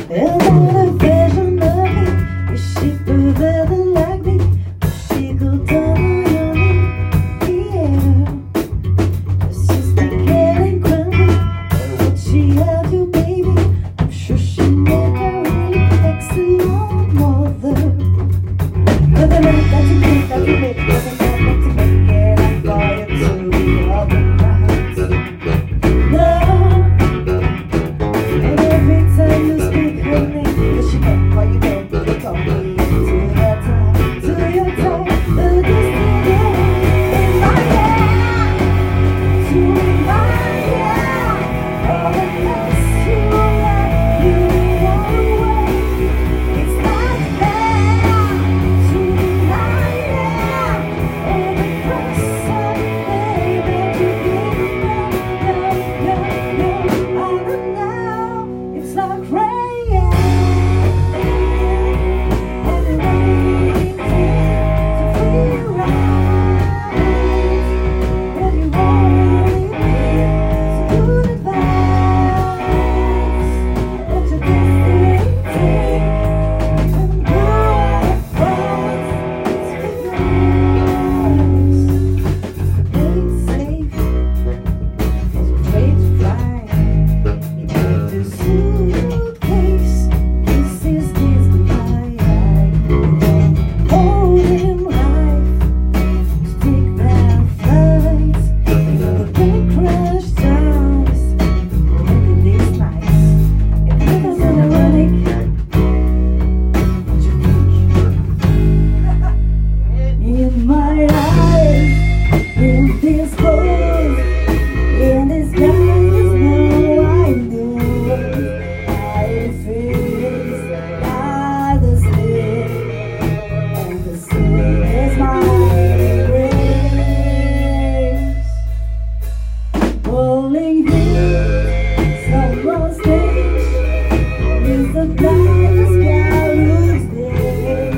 Elle ne fait jamais me, et she prefer like me. She could tell me yeah. She's getting cranky, but she have you, baby. I'm sure she make a really excellent mother. But the minute that you think that you make doesn't matter to make it, I'm going to the other night. No. And every time you speak her name, does she know why you don't talk me into your time, to your time, the distance in my head, to my head, all the nights you let you away. It's not fair to my head, all the pressure, baby, to give me no, I don't know, it's like rain. In my eyes, in this cold, in this darkness, now I know I feel by the sea, and the sea is my grace. Falling here, someone's stage, is the darkest gallows day.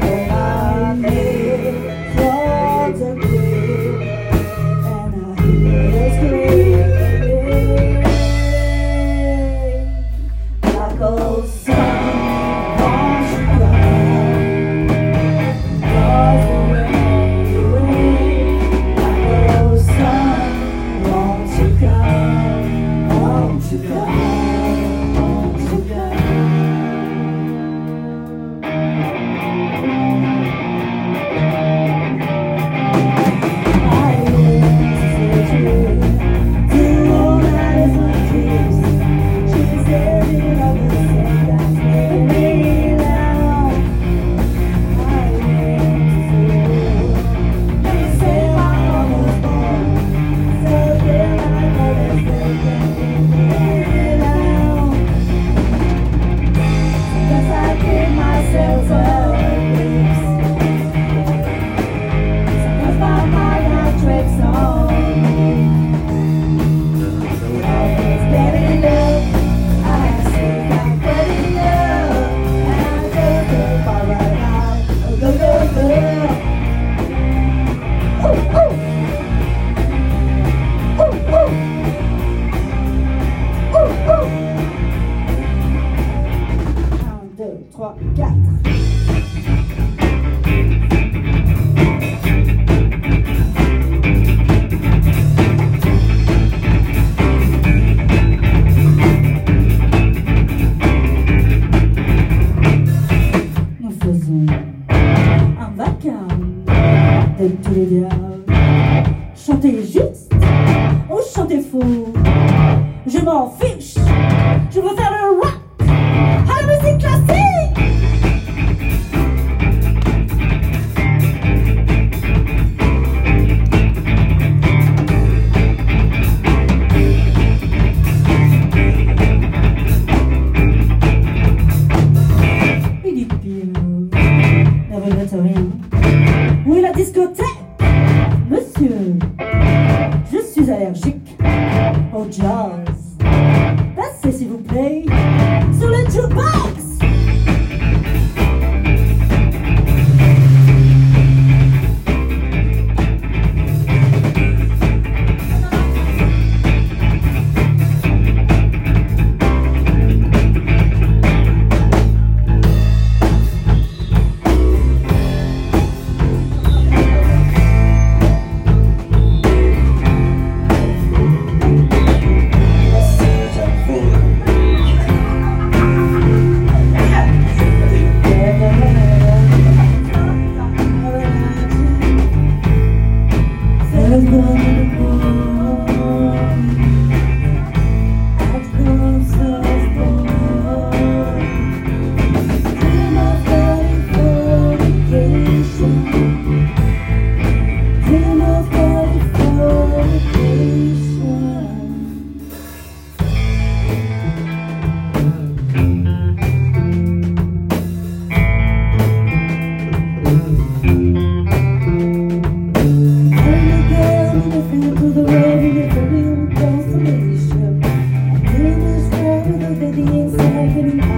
Tous les diables, chantez juste ou chantez faux, je m'en fiche, je veux faire le rock à la musique classique.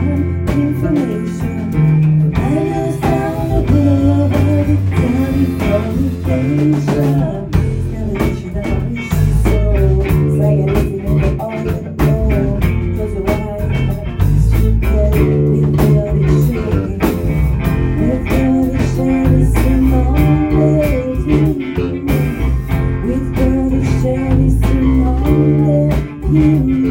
information. I just found a blue of the time communication. Never let you down, you see so. It's like anything in the all you know. Cause you're white, you get it with bloody shade. With bloody shade, it's a moment you. With bloody shade, it's a moment you.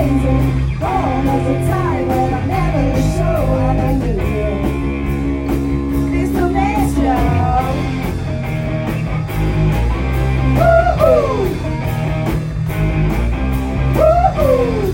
crazy. Gone was the time when I never let show and I knew you. This to miss you. Woo-hoo! Woo-hoo!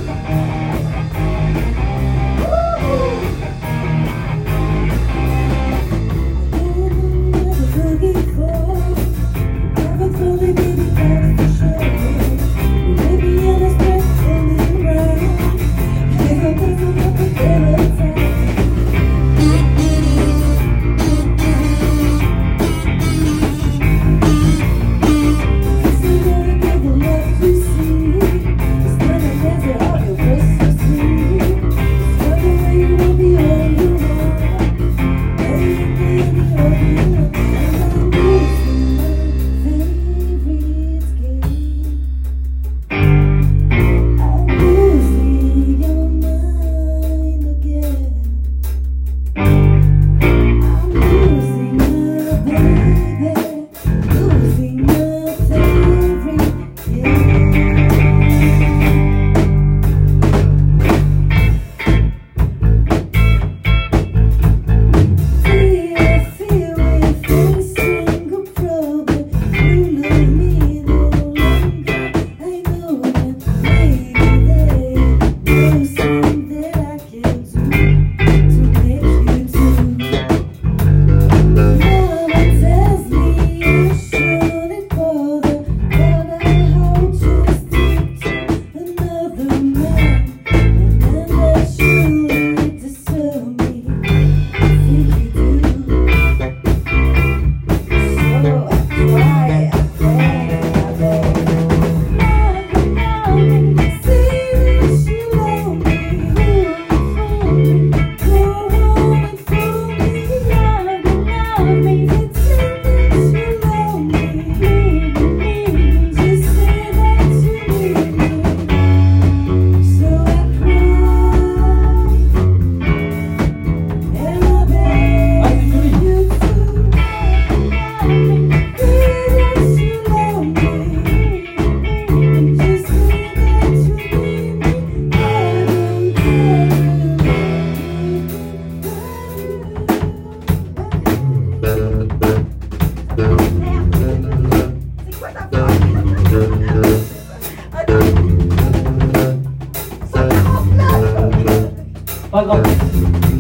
Vâng,